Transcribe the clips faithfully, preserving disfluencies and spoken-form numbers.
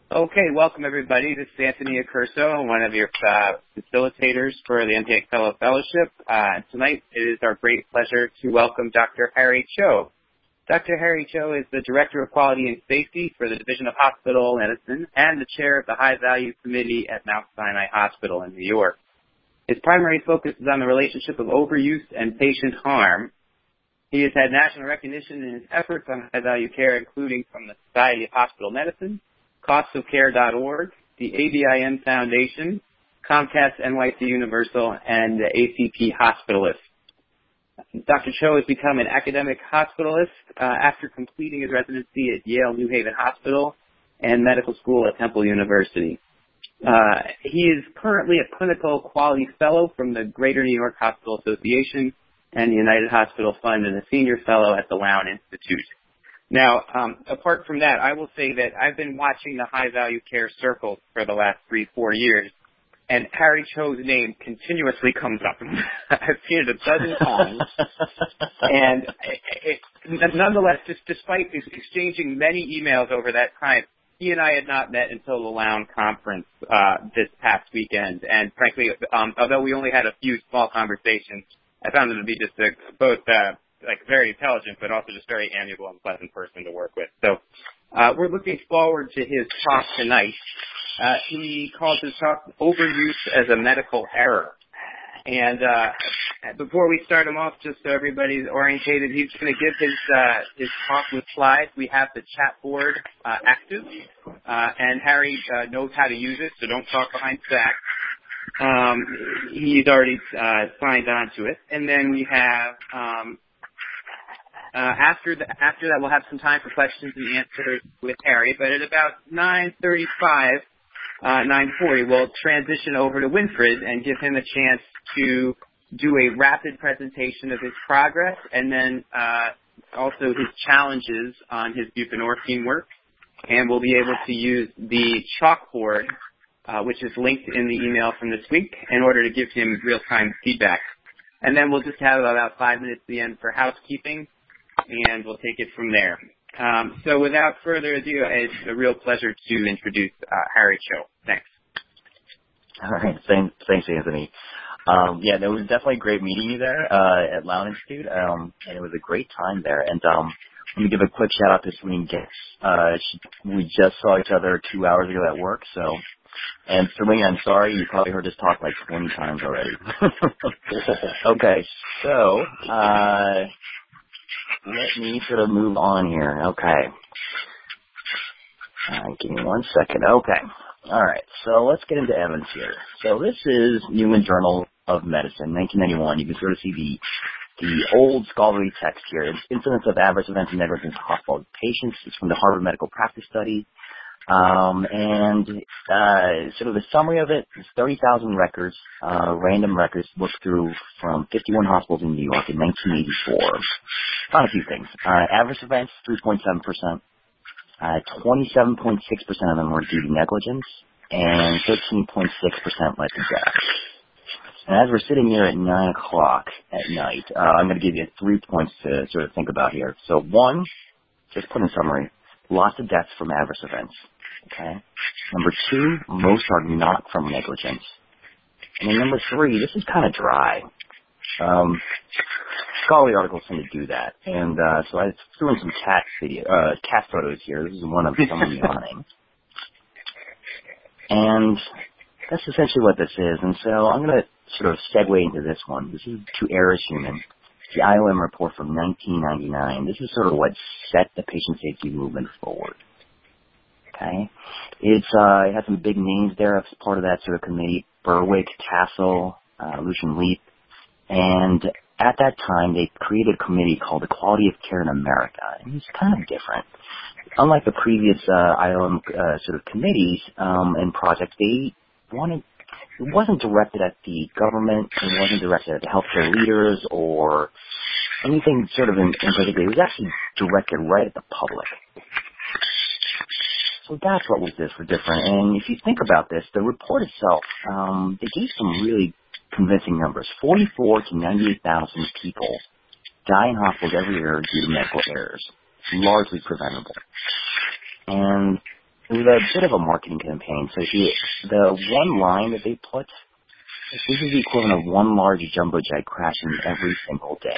Okay, welcome everybody. This is Anthony Accurso, one of your uh, facilitators for the N T A Fellow Fellowship. Uh, tonight it is our great pleasure to welcome Doctor Harry Cho. Doctor Harry Cho is the Director of Quality and Safety for the Division of Hospital Medicine and the Chair of the High Value Committee at Mount Sinai Hospital in New York. His primary focus is on the relationship of overuse and patient harm. He has had national recognition in his efforts on high-value care, including from the Society of Hospital Medicine, costs of care dot org, the A B I N Foundation, Comcast N Y C Universal, and the A C P Hospitalist. Doctor Cho has become an academic hospitalist uh, after completing his residency at Yale New Haven Hospital and medical school at Temple University. Uh, he is currently a clinical quality fellow from the Greater New York Hospital Association and the United Hospital Fund and a senior fellow at the Lown Institute. Now, um, apart from that, I will say that I've been watching the high-value care circles for the last three, four years, and Harry Cho's name continuously comes up. I've seen it a dozen times. And it, it, nonetheless, just despite exchanging many emails over that time, he and I had not met until the Lown conference uh, this past weekend. And frankly, um, although we only had a few small conversations, I found him to be just a, both uh, like very intelligent, but also just very amiable and pleasant person to work with. So uh, we're looking forward to his talk tonight. Uh, he calls his talk "Overuse as a Medical Error." And uh, before we start him off, just so everybody's orientated, he's going to give his uh, his talk with slides. We have the chat board uh, active, uh, and Harry uh, knows how to use it, so don't talk behind his back. Um, he's already uh, signed on to it. And then we have, um, uh, after, the, after that, we'll have some time for questions and answers with Harry. But at about nine thirty-five, uh, nine forty, we'll transition over to Winfred and give him a chance to do a rapid presentation of his progress and then uh, also his challenges on his buprenorphine work. And we'll be able to use the chalkboard, Uh, which is linked in the email from this week, in order to give him real-time feedback. And then we'll just have about five minutes at the end for housekeeping, and we'll take it from there. Um, so without further ado, it's a real pleasure to introduce uh, Harry Cho. Thanks. All right. Thanks, thanks Anthony. Um, yeah, it was definitely great meeting you there uh, at Lown Institute, um, and it was a great time there. And um, let me give a quick shout-out to Celine Getz. Uh, she, we just saw each other two hours ago at work, so... And Celine, I'm sorry, you probably heard us talk like twenty times already. Okay, so uh, let me sort of move on here. Okay. Uh, give me one second. Okay. All right, so let's get into Evans here. So this is New England Journal of Medicine, nineteen ninety-one. You can sort of see the the old scholarly text here. It's Incidence of Adverse Events and Negligence in Hospital Patients. It's from the Harvard Medical Practice Study. Um, and uh, sort of the summary of it is thirty thousand records, uh, random records looked through from fifty-one hospitals in New York in nineteen eighty-four. Found a few things. Uh, adverse events, three point seven percent. Uh, twenty-seven point six percent of them were due to negligence, and thirteen point six percent led to death. And as we're sitting here at nine o'clock at night, uh, I'm going to give you three points to sort of think about here. So one, just put in summary, lots of deaths from adverse events. Okay. Number two, most are not from negligence. And then number three, this is kind of dry. Um, scholarly articles tend to do that. And uh, so I threw in some cat video, uh, cat photos here. This is one of someone yawning. And that's essentially what this is. And so I'm going to sort of segue into this one. This is to Eris Human, the I O M report from nineteen ninety-nine. This is sort of what set the patient safety movement forward. Okay, it's uh, it has some big names there as part of that sort of committee: Berwick, Castle, uh, Lucian Leap, and at that time they created a committee called the Quality of Care in America, and it's kind of different. Unlike the previous uh, I O M uh, sort of committees um, and projects, they wanted it wasn't directed at the government, it wasn't directed at the healthcare leaders or anything sort of in, in particular. It was actually directed right at the public. So that's what was this for different. And if you think about this, the report itself, um, they gave some really convincing numbers. forty-four to ninety-eight thousand people die in hospitals every year due to medical errors, largely preventable. And it was a bit of a marketing campaign. So she, the one line that they put, this is the equivalent of one large jumbo jet crashing every single day.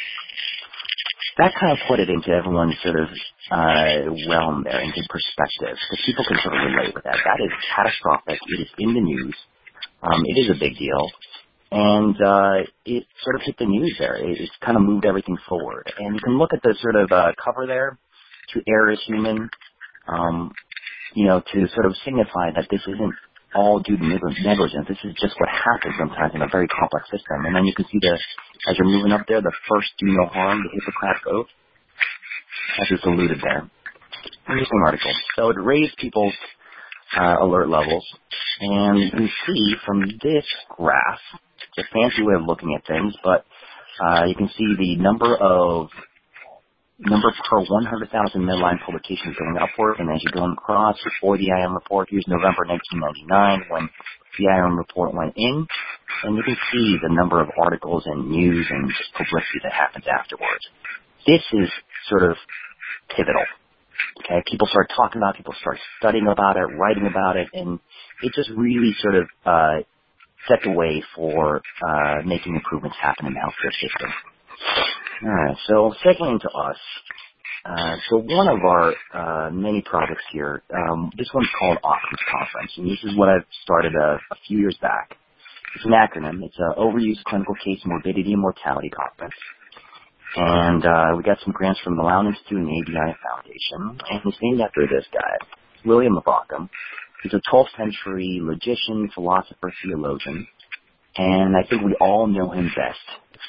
That kind of put it into everyone's sort of uh, realm there, into perspective, because people can sort of relate with that. That is catastrophic. It is in the news. Um, it is a big deal. And uh, it sort of hit the news there. It, it's kind of moved everything forward. And you can look at the sort of uh, cover there, to err is human, um, you know, to sort of signify that this isn't all due to negligence. This is just what happens sometimes in a very complex system. And then you can see the, as you're moving up there, the first do no harm, the Hippocratic Oath. That's just alluded there. Interesting article. So it raised people's uh, alert levels. And you can see from this graph, it's a fancy way of looking at things, but uh, you can see the number of number per one hundred thousand midline publications going upward, and as you're going across, before the I M report, here's November nineteen ninety-nine when the I M report went in, and you can see the number of articles and news and just publicity that happens afterwards. This is sort of pivotal. Okay, people start talking about it, people start studying about it, writing about it, and it just really sort of uh, set the way for uh, making improvements happen in the healthcare system. All right, so segueing to us, uh, so one of our uh, many projects here, um, this one's called Occam's Conference, and this is what I've started a, a few years back. It's an acronym. It's an Overuse Clinical Case Morbidity and Mortality Conference. And uh, we got some grants from the Lown Institute and the A B I Foundation, and it's named after this guy, William of Ockham. He's a twelfth century logician, philosopher, theologian, and I think we all know him best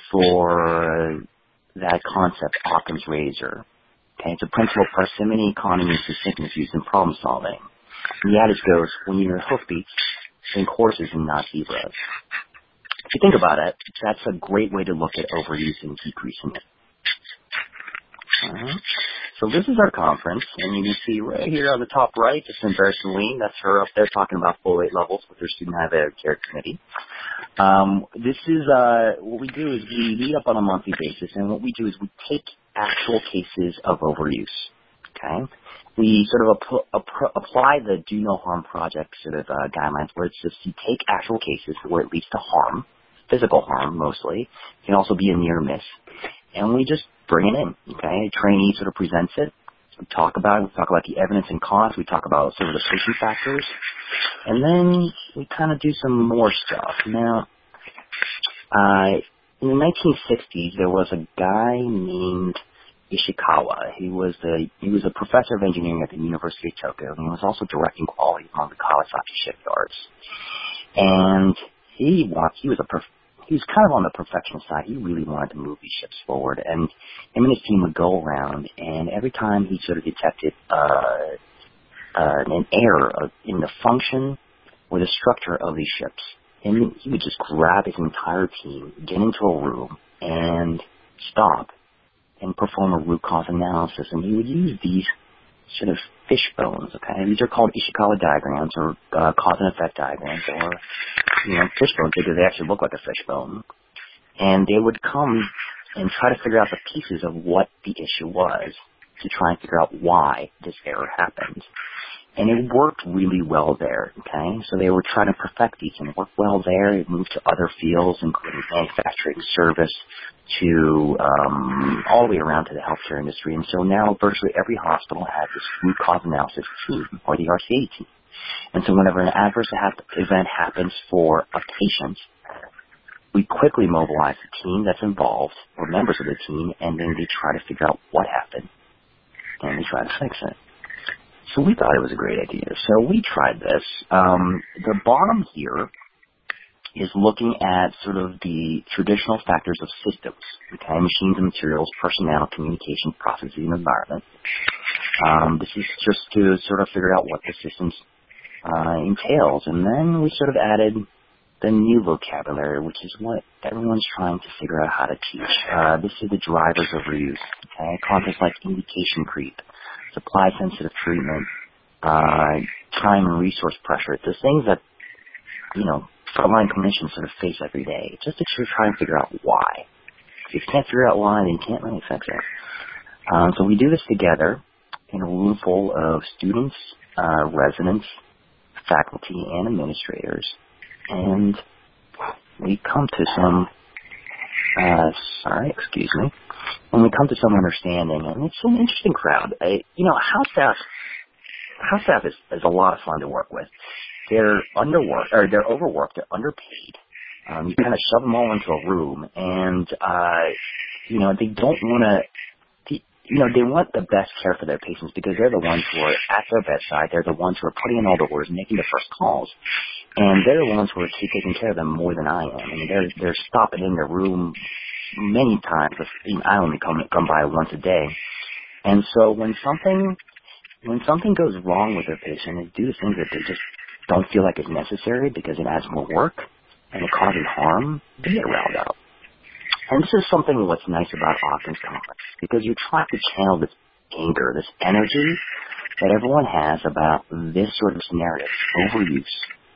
for that concept, Occam's razor. Okay, it's a principle of parsimony, economy, and succinctness used in problem solving. And the adage goes, when you're hoofbeats, think horses and not zebras. If you think about it, that's a great way to look at overuse and decreasing it. Uh-huh. So this is our conference, and you can see right here on the top right, just Embarrassing Lean, that's her up there talking about folate levels with her student diabetic care committee. Um, this is, uh, what we do is we meet up on a monthly basis, and what we do is we take actual cases of overuse, okay? We sort of ap- ap- apply the Do No Harm Project sort of uh, guidelines, where it's just you take actual cases where it leads to harm, physical harm mostly, it can also be a near miss, and we just bring it in, okay? A trainee sort of presents it, we talk about it, we talk about the evidence and costs, we talk about sort of the patient factors, and then we kind of do some more stuff. Now, uh, in the nineteen sixties, there was a guy named Ishikawa. He was the he was a professor of engineering at the University of Tokyo, and he was also directing quality on the Kawasaki shipyards. And he wa- he was a prof- he was kind of on the perfectionist side. He really wanted to move these ships forward, and him and his team would go around, and every time he sort of detected uh, uh, an error of, in the function or the structure of these ships, and he would just grab his entire team, get into a room, and stop and perform a root cause analysis. And he would use these sort of fish bones, okay? These are called Ishikawa diagrams or uh, cause and effect diagrams, or, you know, fish bones because they actually look like a fish bone. And they would come and try to figure out the pieces of what the issue was to try and figure out why this error happened. And it worked really well there, okay? So they were trying to perfect these, and it worked well there. It moved to other fields, including manufacturing, service, to um, all the way around to the healthcare industry. And so now virtually every hospital has this root cause analysis team, or the R C A team. And so whenever an adverse event happens for a patient, we quickly mobilize the team that's involved, or members of the team, and then they try to figure out what happened, and they try to fix it. So we thought it was a great idea. So we tried this. Um, the bottom here is looking at sort of the traditional factors of systems, okay, machines and materials, personnel, communication, processes, and environment. Um, this is just to sort of figure out what the systems uh, entails. And then we sort of added the new vocabulary, which is what everyone's trying to figure out how to teach. Uh, this is the drivers of reuse, okay, concepts like indication creep, supply-sensitive treatment, uh, time and resource pressure. It's the things that, you know, frontline clinicians sort of face every day, just to try and figure out why. If you can't figure out why, then you can't really fix it. Um, so we do this together, in a room full of students, uh, residents, faculty, and administrators, and we come to some, uh, sorry, excuse me, and we come to some understanding, and it's an interesting crowd. I, you know, house staff, house staff is, is a lot of fun to work with. They're underworked, or they're overworked, they're underpaid. Um, you kind of shove them all into a room, and, uh, you know, they don't want to, you know, they want the best care for their patients because they're the ones who are at their bedside. They're the ones who are putting in all the orders, making the first calls. And they're the ones who are taking care of them more than I am. I mean, they're, they're stopping in their room many times. I only come, come by once a day. And so when something, when something goes wrong with their patient, they do things that they just don't feel like it's necessary because it adds more work and it causes harm, they get riled up. And this is something what's nice about Optum's conference, because you're trying to channel this anger, this energy that everyone has about this sort of scenario, overuse,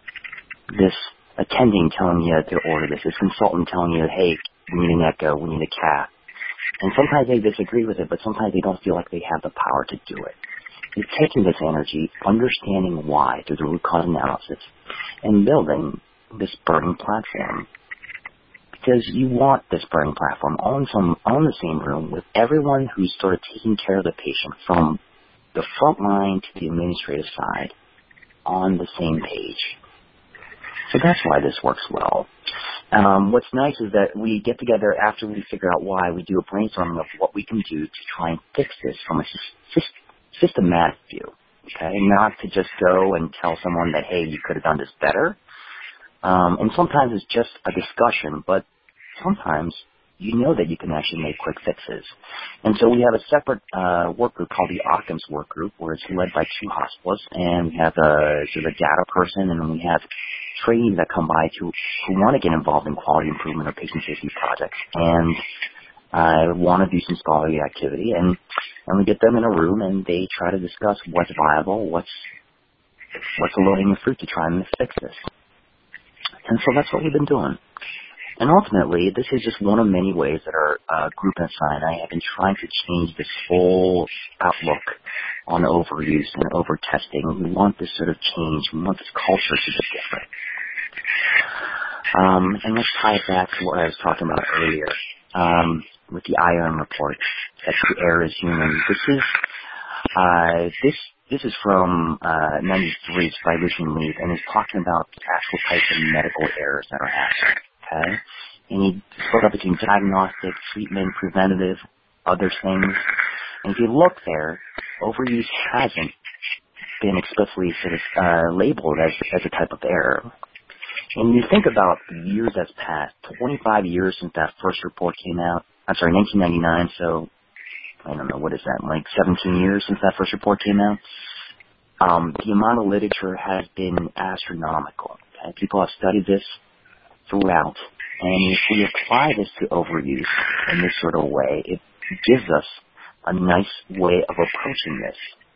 this attending telling you to order this, this consultant telling you, hey, we need an echo, we need a cath. And sometimes they disagree with it, but sometimes they don't feel like they have the power to do it. It's taking this energy, understanding why through the root cause analysis, and building this burning platform. Because you want this burning platform on some on the same room with everyone who's sort of taking care of the patient from the front line to the administrative side on the same page. So that's why this works well. Um, what's nice is that we get together after we figure out why. We do a brainstorming of what we can do to try and fix this from a sy- systematic view. Okay, not to just go and tell someone that, hey, you could have done this better. Um, and sometimes it's just a discussion, but sometimes you know that you can actually make quick fixes. And so we have a separate uh, work group called the Occam's work group, where it's led by two hospitalists, and we have a sort of a data person, and then we have trainees that come by to, who want to get involved in quality improvement or patient safety projects, and uh, want to do some scholarly activity. And, and we get them in a room, and they try to discuss what's viable, what's what's the low-hanging fruit to try and fix this. And so that's what we've been doing. And ultimately, this is just one of many ways that our uh, group at Sinai have been trying to change this whole outlook on overuse and over-testing. We want this sort of change. We want this culture to be different. Um, and let's tie it back to what I was talking about earlier um, with the I R M report, that the error is human. This is uh, this This is from uh, ninety-three, it's by Lucian Leaf, and he's talking about the actual types of medical errors that are happening, okay? And he split up between diagnostic, treatment, preventative, other things. And if you look there, overuse hasn't been explicitly sort of uh, labeled as, as a type of error. When you think about the years that's passed, twenty-five years since that first report came out, I'm sorry, nineteen ninety-nine, so I don't know, what is that, like seventeen years since that first report came out? Um, the amount of literature has been astronomical. Okay? People have studied this throughout. And if we apply this to overuse in this sort of way, it gives us a nice way of approaching this.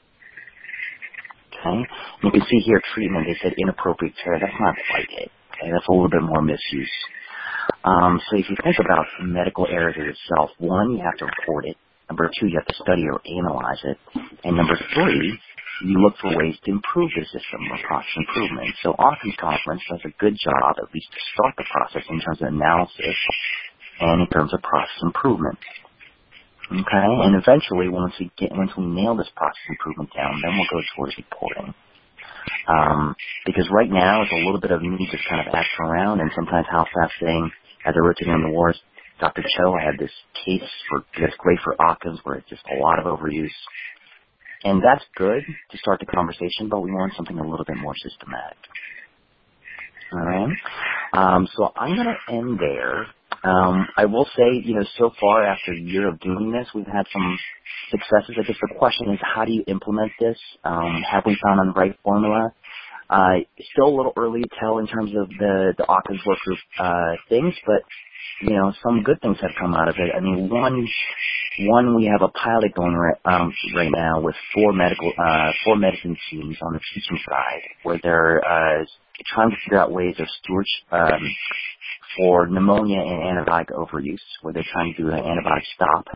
Okay? And you can see here treatment, they said inappropriate care. That's not quite it. Okay? That's a little bit more misuse. Um, so if you think about medical errors itself, one, you have to report it. Number two, you have to study or analyze it. And number three, you look for ways to improve the system or process improvement. So Occam's conference does a good job, at least to start the process in terms of analysis and in terms of process improvement. Okay? And eventually, once we get, once we nail this process improvement down, then we'll go towards reporting. Um, because right now, it's a little bit of me just kind of asking around, and sometimes house staff saying, as I wrote to him in the wars, Doctor Cho, I had this case for that's great for Occam's where it's just a lot of overuse. And that's good to start the conversation, but we want something a little bit more systematic. All right? Um, so I'm going to end there. Um, I will say, you know, so far after a year of doing this, we've had some successes. I guess the question is, how do you implement this? Um, have we found the right formula? Uh, still a little early to tell in terms of the, the Occam's work group uh, things, but you know, some good things have come out of it. I mean, one, one we have a pilot going right, um, right now with four medical, uh, four medicine teams on the teaching side, where they're uh, trying to figure out ways of stewardship um, for pneumonia and antibiotic overuse, where they're trying to do an antibiotic stop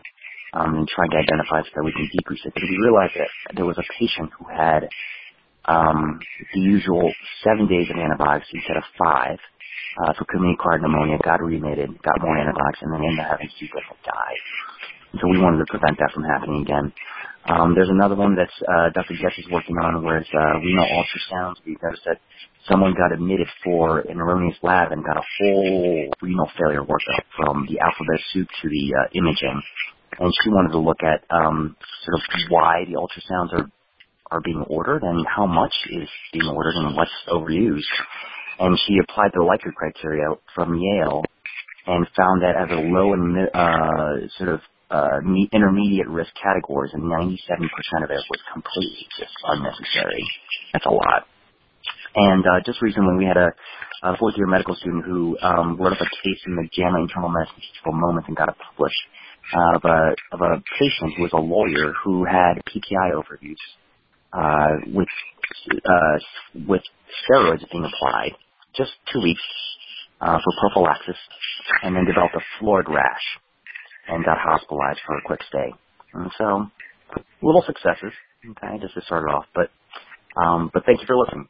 um, and trying to identify so that we can decrease it. But we realized that there was a patient who had um, the usual seven days of antibiotics instead of five uh, for community-acquired pneumonia, got readmitted, got more antibiotics, and then ended up having C. diff and died. So we wanted to prevent that from happening again. Um, there's another one that's uh, Doctor Jess is working on where it's uh, renal ultrasounds. We've noticed that someone got admitted for an erroneous lab and got a whole renal failure workup from the alphabet soup to the uh, imaging. And she wanted to look at um, sort of why the ultrasounds are, are being ordered and how much is being ordered and what's overused. And she applied the Likert criteria from Yale and found that as a low and uh, sort of uh, intermediate risk categories, and ninety-seven percent of it was completely just unnecessary. That's a lot. And uh, just recently we had a, a fourth-year medical student who um, wrote up a case in the JAMA Internal Medicine Statistical Moments and got it published uh, of, a, of a patient who was a lawyer who had P P I overuse uh, with, uh, with steroids being applied, just two weeks uh, for prophylaxis, and then developed a florid rash and got hospitalized for a quick stay. And so, little successes, okay, just to start it off. But, um, but thank you for listening.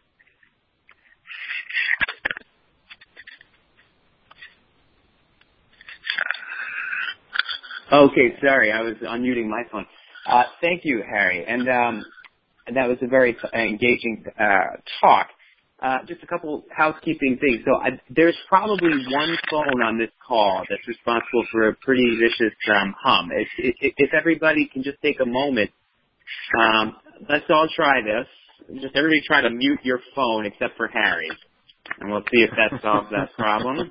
Okay, sorry, I was unmuting my phone. Uh, thank you, Harry, and um, that was a very engaging uh, talk. Uh, just a couple housekeeping things. So I, there's probably one phone on this call that's responsible for a pretty vicious um, hum. If, if, if everybody can just take a moment, um, let's all try this. Just everybody try to mute your phone except for Harry, and we'll see if that solves that problem.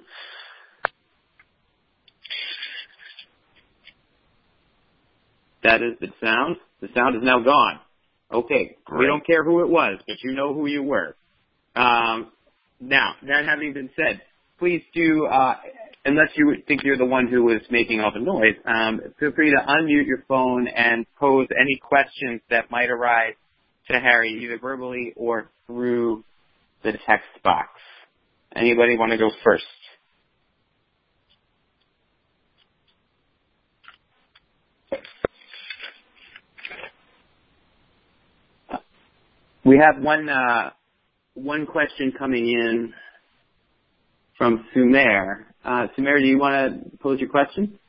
That is the sound. The sound is now gone. Okay, Great. We don't care who it was, but you know who you were. Um, now, that having been said, please do, uh, unless you think you're the one who was making all the noise, um, feel free to unmute your phone and pose any questions that might arise to Harry, either verbally or through the text box. Anybody want to go first? We have one uh, one question coming in from Sumer. Uh, Sumer, do you want to pose your question?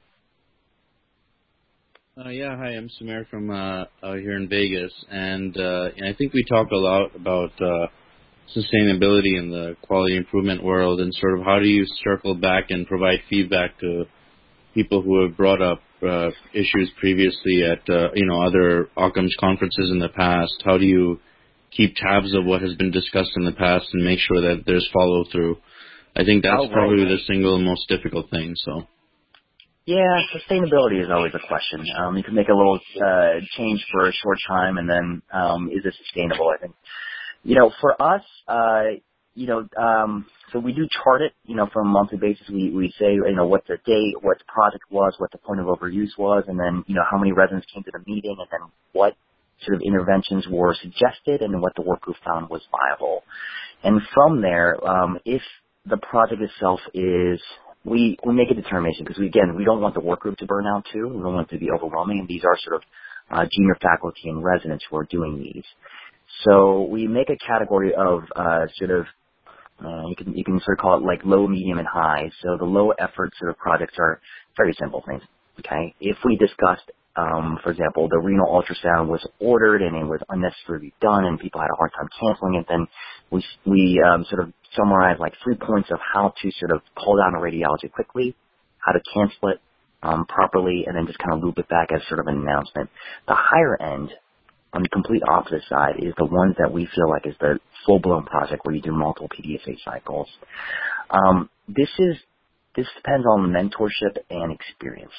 Uh, yeah, hi, I'm Sumer from uh, out here in Vegas, and, uh, and I think we talk a lot about uh, sustainability in the quality improvement world, and sort of how do you circle back and provide feedback to people who have brought up uh, issues previously at uh, you know other Occam's conferences in the past? How do you keep tabs of what has been discussed in the past and make sure that there's follow through? I think that's oh, probably right. the single most difficult thing. So. Yeah, sustainability is always a question. Um, you can make a little uh, change for a short time, and then um, is it sustainable? I think, you know, for us, uh, you know, um, so we do chart it. You know, from a monthly basis, we we say, you know, what the date, what the project was, what the point of overuse was, and then you know how many residents came to the meeting, and then what sort of interventions were suggested and what the work group found was viable. And from there, um, if the project itself is, we, we make a determination because, we, again, we don't want the work group to burn out too. We don't want it to be overwhelming, and these are sort of uh, junior faculty and residents who are doing these. So we make a category of uh, sort of, uh, you can you can sort of call it like low, medium, and high. So the low effort sort of projects are very simple things. Okay, if we discussed, um, for example, the renal ultrasound was ordered and it was unnecessarily done and people had a hard time canceling it, then we we um, sort of summarize like three points of how to sort of pull down a radiology quickly, how to cancel it um, properly, and then just kind of loop it back as sort of an announcement. The higher end, on the complete opposite side, is the ones that we feel like is the full-blown project where you do multiple P D S A cycles. Um, this is this depends on mentorship and experience.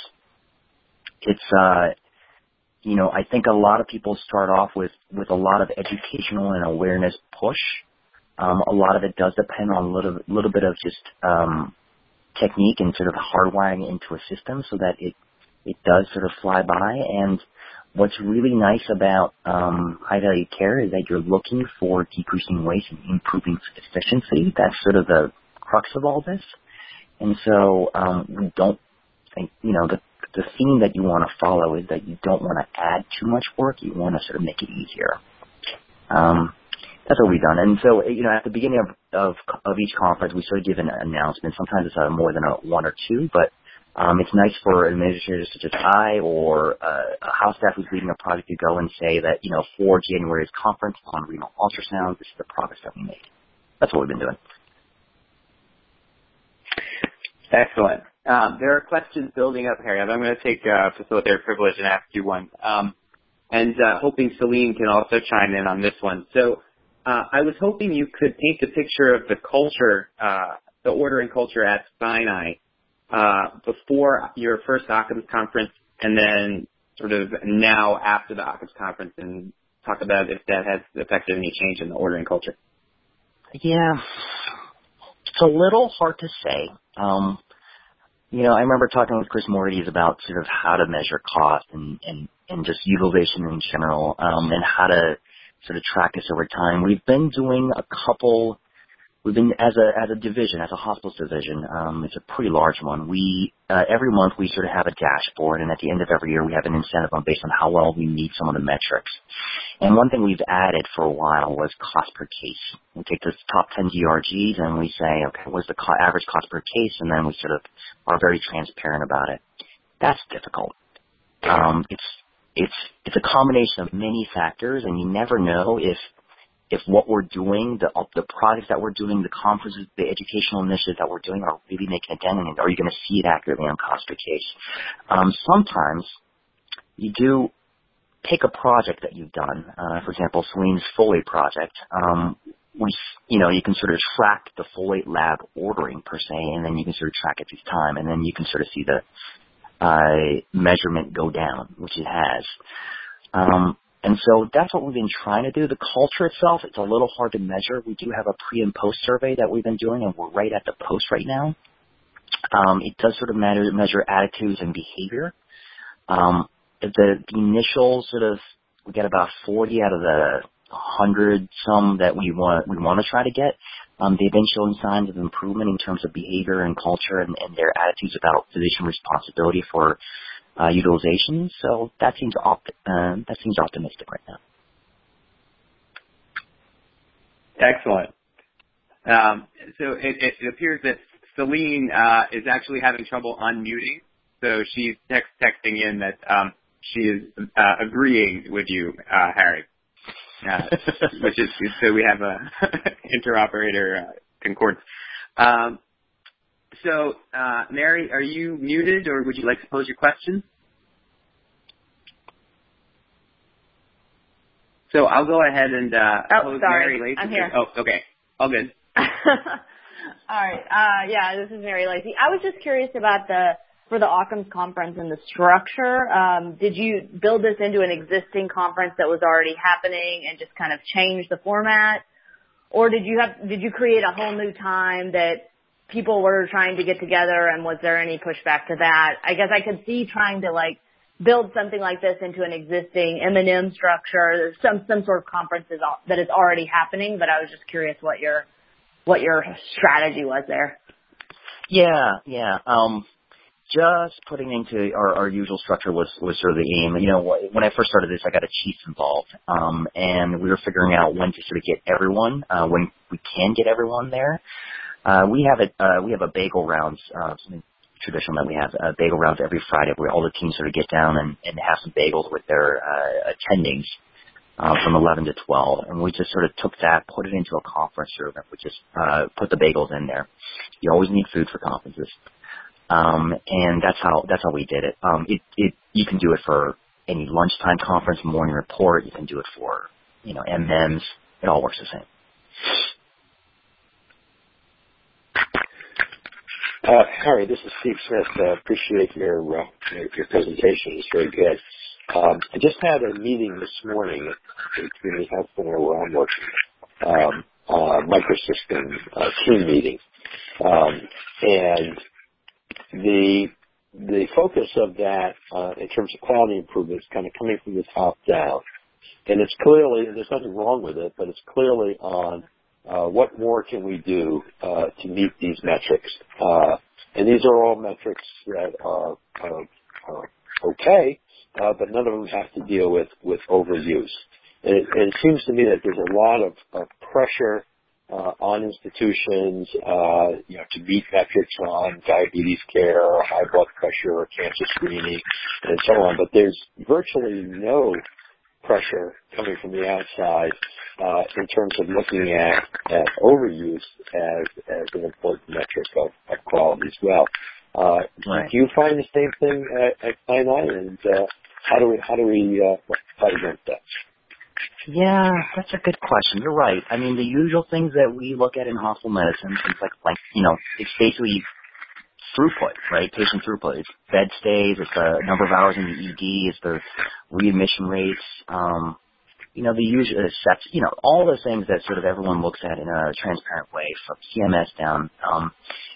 It's, uh, you know, I think a lot of people start off with, with a lot of educational and awareness push. Um, a lot of it does depend on a little, little bit of just um, technique and sort of hardwiring it into a system so that it, it does sort of fly by. And what's really nice about um, high-value care is that you're looking for decreasing waste and improving efficiency. That's sort of the crux of all this. And so um, we don't think, you know, the the theme that you want to follow is that you don't want to add too much work. You want to sort of make it easier. Um, that's what we've done. And so, you know, at the beginning of, of, of each conference, we sort of give an announcement. Sometimes it's uh, more than a one or two, but um, it's nice for administrators such as I or uh, a house staff who's leading a project to go and say that, you know, for January's conference on renal ultrasound, this is the progress that we made. That's what we've been doing. Excellent. Um, there are questions building up, Harry. I'm going to take uh, facilitator privilege and ask you one. Um, and uh, hoping Celine can also chime in on this one. So uh, I was hoping you could paint a picture of the culture, uh, the ordering culture at Sinai uh, before your first Occam's conference and then sort of now after the Occam's conference, and talk about if that has affected any change in the ordering culture. Yeah, it's a little hard to say. Um, you know, I remember talking with Chris Mordes about sort of how to measure cost and, and, and just utilization in general, um, and how to sort of track this over time. We've been doing a couple, we've been, as a, as a division, as a hospitals division, um, it's a pretty large one. We, uh, every month we sort of have a dashboard, and at the end of every year we have an incentive on based on how well we meet some of the metrics. And one thing we've added for a while was cost per case. We take the top ten D R Gs and we say, okay, what's the co- average cost per case? And then we sort of are very transparent about it. That's difficult. Um, it's it's it's a combination of many factors, and you never know if if what we're doing, the the projects that we're doing, the conferences, the educational initiatives that we're doing are really making a dent, and are you going to see it accurately on cost per case? Um, sometimes you do take a project that you've done, uh, for example, Celine's folate project. Um, we, you know, you can sort of track the folate lab ordering per se, and then you can sort of track it through time, and then you can sort of see the uh, measurement go down, which it has. Um, and so that's what we've been trying to do. The culture itself, it's a little hard to measure. We do have a pre and post survey that we've been doing, and we're right at the post right now. Um, it does sort of measure, measure attitudes and behavior. Um, The, the initial sort of, we get about forty out of the one hundred some that we want we want to try to get. Um, they've been showing signs of improvement in terms of behavior and culture and, and their attitudes about physician responsibility for uh, utilization. So that seems op- uh, that seems optimistic right now. Excellent. Um, so it, it, it appears that Celine uh, is actually having trouble unmuting. So she's text texting in that um, she is uh, agreeing with you, uh, Harry, uh, which is so we have a interoperator uh, concordance. Um, so, uh, Mary, are you muted, or would you like to pose your question? So I'll go ahead and uh, oh, pose sorry. Mary Lacey. I'm here. Oh, okay. All good. All right. Uh, yeah, this is Mary Lacey. I was just curious about the for the Occam's conference and the structure. Um, did you build this into an existing conference that was already happening and just kind of change the format? Or did you have, did you create a whole new time that people were trying to get together, and was there any pushback to that? I guess I could see trying to like build something like this into an existing M and M structure. There's some, some sort of conferences that is already happening, but I was just curious what your, what your strategy was there. Yeah, yeah. Um, Just putting into our, our usual structure was, was sort of the aim. You know, when I first started this, I got a chief involved, um, and we were figuring out when to sort of get everyone, uh, when we can get everyone there. Uh, we have a uh, we have a bagel rounds, uh, something traditional that we have uh, bagel rounds every Friday, where all the teams sort of get down and, and have some bagels with their uh, attendings uh, from eleven to twelve, and we just sort of took that, put it into a conference room, and we just uh, put the bagels in there. You always need food for conferences. Um, and that's how, that's how we did it. Um, it, it, you can do it for any lunchtime conference, morning report. You can do it for, you know, M and M's. It all works the same. Uh, Harry, this is Steve Smith. Uh, appreciate your, uh, your presentation. It's very good. Um, I just had a meeting this morning between the health center where I'm working, um, uh, microsystem, uh, team meeting. Um, and The the focus of that uh, in terms of quality improvement is kind of coming from the top down, and it's clearly, and there's nothing wrong with it, but it's clearly on uh, what more can we do uh, to meet these metrics, uh, and these are all metrics that are uh, uh, okay, uh, but none of them have to deal with, with overuse. And it, and it seems to me that there's a lot of, of pressure uh, on institutions, uh, you know, to meet metrics on diabetes care or high blood pressure or cancer screening and so on. But there's virtually no pressure coming from the outside uh, in terms of looking at, at overuse as as an important metric of, of quality as well. Uh, right. Do you find the same thing at, at Quinine, and uh, how do we how do we uh, fight against that? Yeah, that's a good question. You're right. I mean, the usual things that we look at in hospital medicine, things like, like you know, it's basically throughput, right? Patient throughput. It's bed stays, it's the number of hours in the E D, it's the readmission rates, um, you know, the usual, uh, you know, all those things that sort of everyone looks at in a transparent way, from C M S down. Um,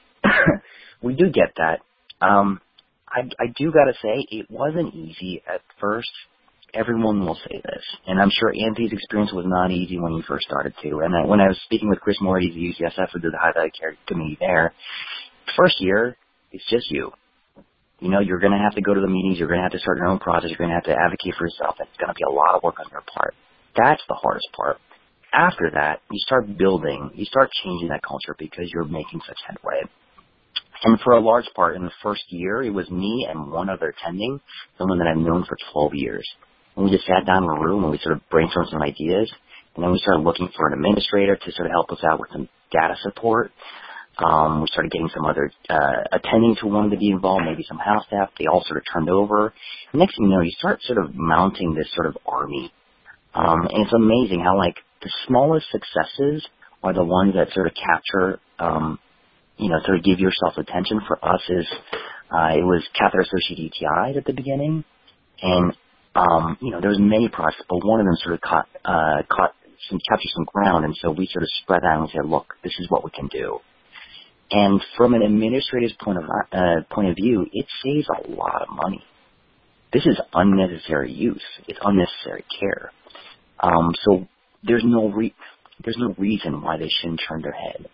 we do get that. Um, I, I do got to say, it wasn't easy at first. Everyone will say this, and I'm sure Anthony's experience was not easy when he first started too. And I, when I was speaking with Chris Moore, he's the U C S F, who did the high value care committee there. First year, it's just you. You know, you're going to have to go to the meetings. You're going to have to start your own process. You're going to have to advocate for yourself. It's going to be a lot of work on your part. That's the hardest part. After that, you start building. You start changing that culture because you're making such headway. And for a large part, in the first year, it was me and one other attending, someone that I've known for twelve years. And we just sat down in a room and we sort of brainstormed some ideas. And then we started looking for an administrator to sort of help us out with some data support. Um, we started getting some other uh, attendings who wanted to be involved, maybe some house staff. They all sort of turned over. And next thing you know, you start sort of mounting this sort of army. Um, and it's amazing how, like, the smallest successes are the ones that sort of capture, um, you know, sort of give yourself attention. For us, is uh, it was catheter-associated U T Is at the beginning. And, um, you know, there was many projects, but one of them sort of caught, uh, caught some, captured some ground. And so we sort of spread out and said, look, this is what we can do. And from an administrator's point of uh, point of view, it saves a lot of money. This is unnecessary use. It's unnecessary care. Um, so there's no re- there's no reason why they shouldn't turn their head.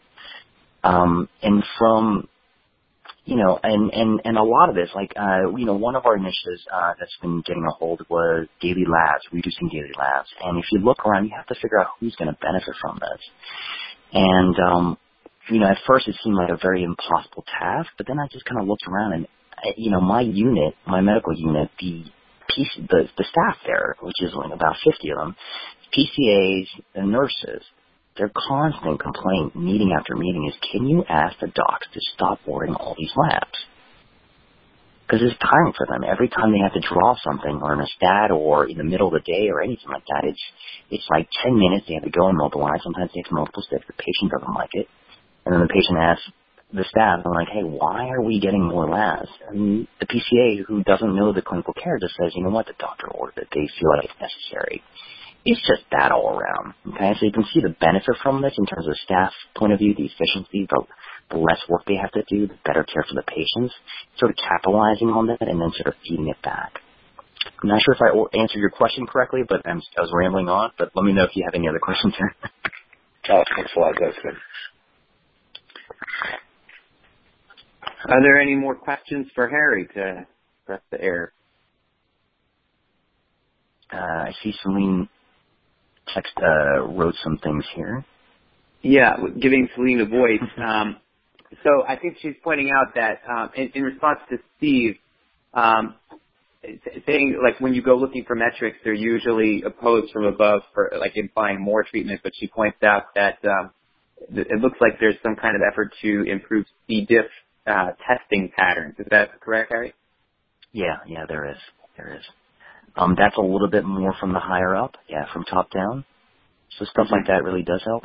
Um, and from you know, and, and, and a lot of this, like uh, you know, one of our initiatives uh, that's been getting a hold was daily labs, reducing daily labs. And if you look around, you have to figure out who's going to benefit from this. And um, You know, at first it seemed like a very impossible task, but then I just kind of looked around and, you know, my unit, my medical unit, the P C, the, the staff there, which is like about fifty of them, P C As and nurses, their constant complaint, meeting after meeting, is, can you ask the docs to stop ordering all these labs? Because it's tiring for them. Every time they have to draw something or in a stat or in the middle of the day or anything like that, it's it's like ten minutes. They have to go and mobilize. Sometimes it takes multiple steps. The patient doesn't like it. And then the patient asks the staff, I'm like, hey, why are we getting more labs? And the P C A, who doesn't know the clinical care, just says, you know what, the doctor ordered it. They feel like it's necessary. It's just that all around. Okay, so you can see the benefit from this in terms of staff point of view, the efficiency, the, the less work they have to do, the better care for the patients, sort of capitalizing on that and then sort of feeding it back. I'm not sure if I answered your question correctly, but I'm, I was rambling on, but let me know if you have any other questions here. Oh, thanks a lot. That's good. Are there any more questions for Harry to press the air? Uh, I see Celine text uh, wrote some things here. Yeah, giving Celine a voice. Um, so I think she's pointing out that um, in, in response to Steve, um, saying like when you go looking for metrics, they're usually opposed from above, for like implying more treatment. But she points out that um, it looks like there's some kind of effort to improve C. diff uh, testing patterns. Is that correct, Harry? Yeah, yeah, there is. There is. Um, that's a little bit more from the higher up, yeah, from top down. So stuff mm-hmm. like that really does help.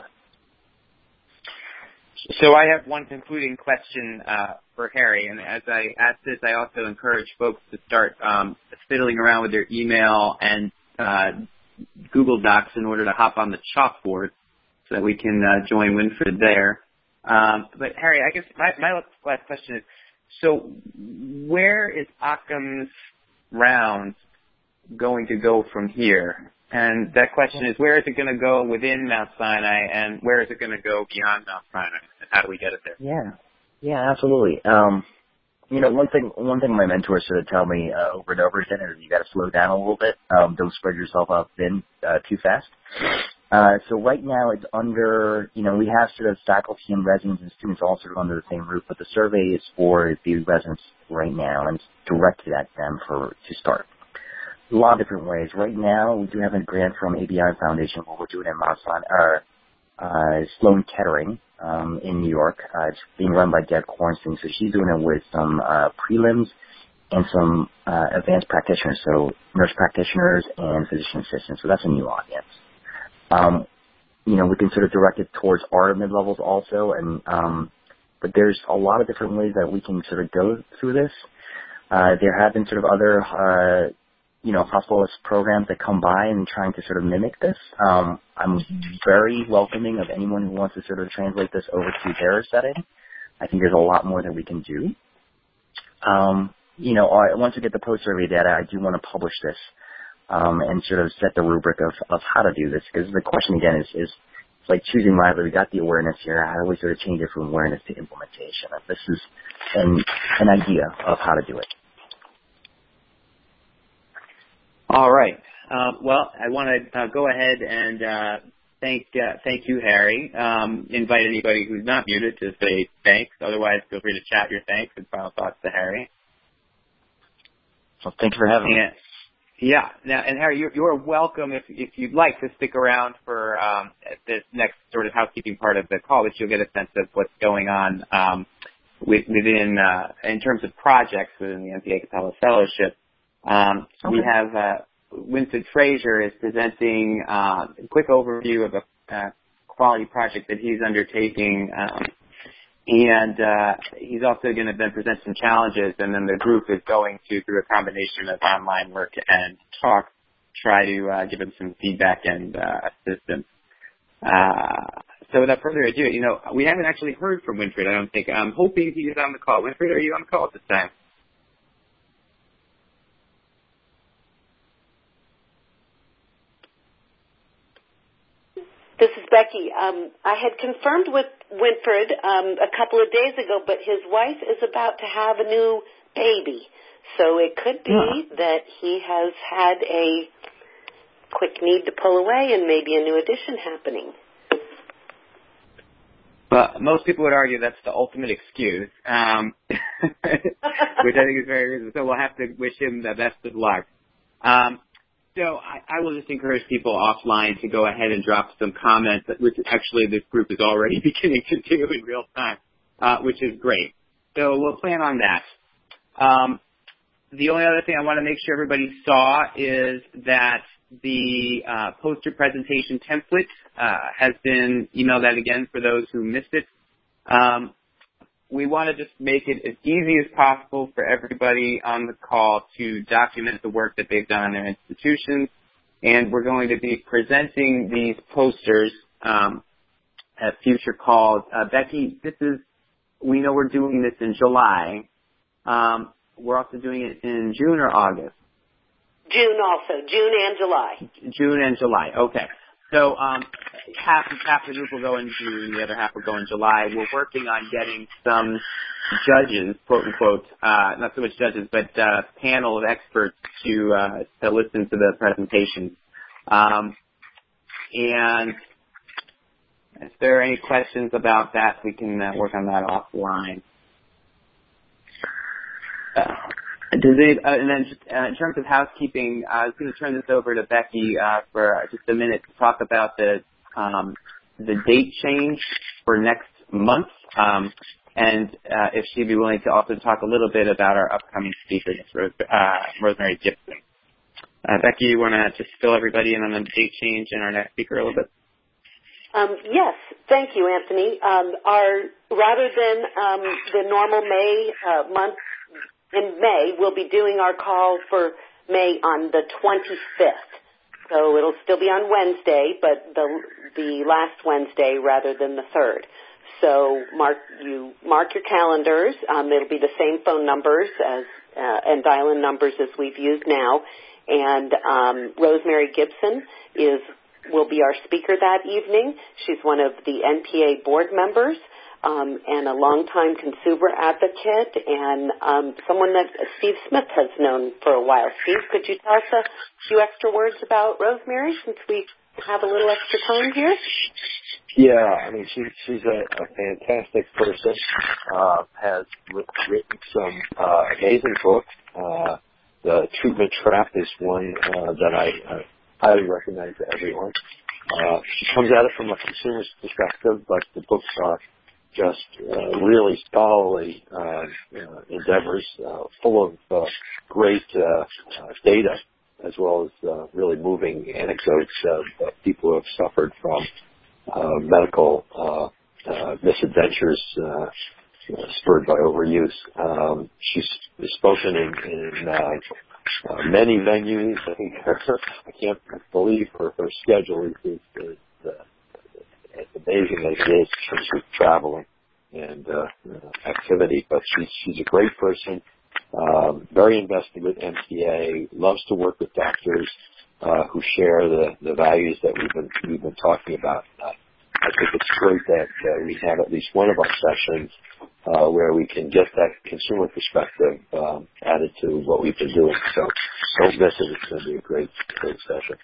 So I have one concluding question uh, for Harry, and as I ask this, I also encourage folks to start um, fiddling around with their email and uh, Google Docs in order to hop on the chalkboard so that we can uh, join Winfred there. Um, but Harry, I guess my, my last question is, so where is Occam's round going to go from here? And that question is, where is it going to go within Mount Sinai, and where is it going to go beyond Mount Sinai, and how do we get it there? Yeah, yeah, absolutely. Um, you know, one thing one thing my mentors sort of tell me uh, over and over again is you got to slow down a little bit. Um, don't spread yourself out thin uh, too fast. Uh, so right now it's under, you know, we have sort of faculty and residents and students all sort of under the same roof, but the survey is for the residents right now and it's directed at them for to start. A lot of different ways. Right now we do have a grant from A B I Foundation where we're doing it in Mount Sinai, uh, Sloan Kettering um, in New York. Uh, it's being run by Deb Kornstein, so she's doing it with some uh, prelims and some uh, advanced practitioners, so nurse practitioners and physician assistants. So that's a new audience. Um, you know, we can sort of direct it towards our mid-levels also, and um, but there's a lot of different ways that we can sort of go through this. Uh, there have been sort of other, uh, you know, hospitalist programs that come by and trying to sort of mimic this. Um, I'm very welcoming of anyone who wants to sort of translate this over to their setting. I think there's a lot more that we can do. Um, you know, I, once we get the post-survey data, I do want to publish this. Um, and sort of set the rubric of, of how to do this. Because the question, again, is, is it's like choosing wisely. We got the awareness here. How do we sort of change it from awareness to implementation? This is an, an idea of how to do it. All right. Uh, well, I want to uh, go ahead and uh, thank uh, thank you, Harry. Um, invite anybody who's not muted to say thanks. Otherwise, feel free to chat your thanks and final thoughts to Harry. Well, thank you for having me. Yeah. Now, and Harry, you're, you're welcome if if you'd like to stick around for um, this next sort of housekeeping part of the call, which you'll get a sense of what's going on um, within uh, in terms of projects within the M P A Capella Fellowship. Um, okay. We have uh, Winfred Frazier is presenting uh, a quick overview of a uh, quality project that he's undertaking. Um, And uh, he's also going to then present some challenges, and then the group is going to, through a combination of online work and talk, try to uh, give him some feedback and uh, assistance. Uh, so without further ado, you know, we haven't actually heard from Winfred, I don't think. I'm hoping he's on the call. Winfred, are you on the call at this time? This is Becky. Um, I had confirmed with Winfred um, a couple of days ago, but his wife is about to have a new baby. So it could be yeah. that he has had a quick need to pull away and maybe a new addition happening. Well, most people would argue that's the ultimate excuse, um, which I think is very reasonable. So we'll have to wish him the best of luck. Um, So I, I will just encourage people offline to go ahead and drop some comments, which actually this group is already beginning to do in real time, uh, which is great. So we'll plan on that. Um, the only other thing I want to make sure everybody saw is that the uh, poster presentation template uh, has been emailed out again for those who missed it. Um, We want to just make it as easy as possible for everybody on the call to document the work that they've done in their institutions. And we're going to be presenting these posters um, at future calls. Uh, Becky, this is, we know we're doing this in July. Um, we're also doing it in June or August? June also, June and July. June and July, okay. So um, half, half the group will go in June, the other half will go in July. We're working on getting some judges, quote unquote, uh, not so much judges, but uh, panel of experts to uh, to listen to the presentation. Um, and if there are any questions about that, we can uh, work on that offline. Uh, Does it, uh, and then just, uh, in terms of housekeeping, uh, I was going to turn this over to Becky uh, for just a minute to talk about the um, the date change for next month, um, and uh, if she'd be willing to also talk a little bit about our upcoming speaker, Rose, uh, Rosemary Gibson. Uh, Becky, you want to just fill everybody in on the date change and our next speaker a little bit? Um, yes, thank you, Anthony. Um, our rather than um, the normal May uh, month. In May, we'll be doing our call for May on the twenty-fifth. So it'll still be on Wednesday, but the the last Wednesday rather than the third. So mark you mark your calendars. Um, it'll be the same phone numbers as uh, and dial-in numbers as we've used now. And um, Rosemary Gibson is will be our speaker that evening. She's one of the N P A board members. um, and a longtime consumer advocate, and um, someone that Steve Smith has known for a while. Steve, could you tell us a few extra words about Rosemary since we have a little extra time here? Yeah, I mean, she, she's a, a fantastic person, uh, has written some uh, amazing books. Uh, the Treatment Trap is one uh, that I uh, highly recommend to everyone. Uh, she comes at it from a consumer's perspective, but the books are just uh, really scholarly uh, uh, endeavors, uh, full of uh, great uh, uh, data, as well as uh, really moving anecdotes of uh, people who have suffered from uh, medical uh, uh, misadventures uh, uh, spurred by overuse. Um, she's spoken in, in uh, uh, many venues. I think her, I can't believe her, her schedule is, is, is uh, as amazing as it is in terms of traveling and uh, uh, activity. But she's she's a great person. Um, very invested with M T A, loves to work with doctors uh, who share the, the values that we've been we've been talking about. Uh, I think it's great that uh, we have at least one of our sessions uh, where we can get that consumer perspective um, added to what we've been doing. So don't miss it. It's going to be a great, great session.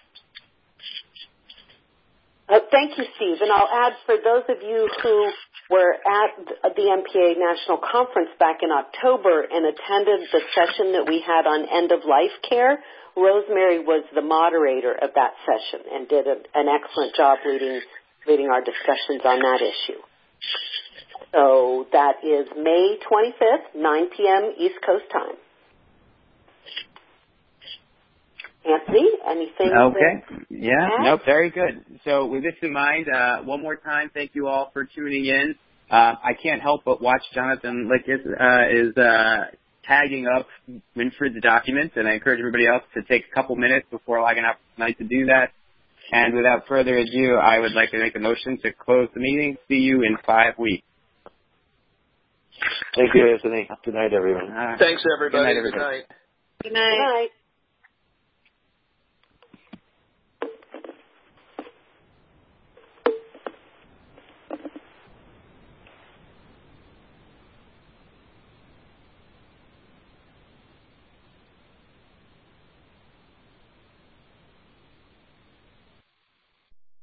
Uh, thank you, Steve. And I'll add, for those of you who were at the M P A National Conference back in October and attended the session that we had on end-of-life care, Rosemary was the moderator of that session and did a, an excellent job leading, leading our discussions on that issue. So that is May twenty-fifth, nine p.m. East Coast time. Anthony, anything? Okay. Yeah. Nope. Very good. So with this in mind, uh, one more time, thank you all for tuning in. Uh, I can't help but watch Jonathan Lickis uh, is uh, tagging up Winfred's documents, and I encourage everybody else to take a couple minutes before logging off tonight to do that. And without further ado, I would like to make a motion to close the meeting. See you in five weeks. Thank you, Anthony. Good night, everyone. Uh, Thanks, everybody. Good night, everybody. Good night. Good night.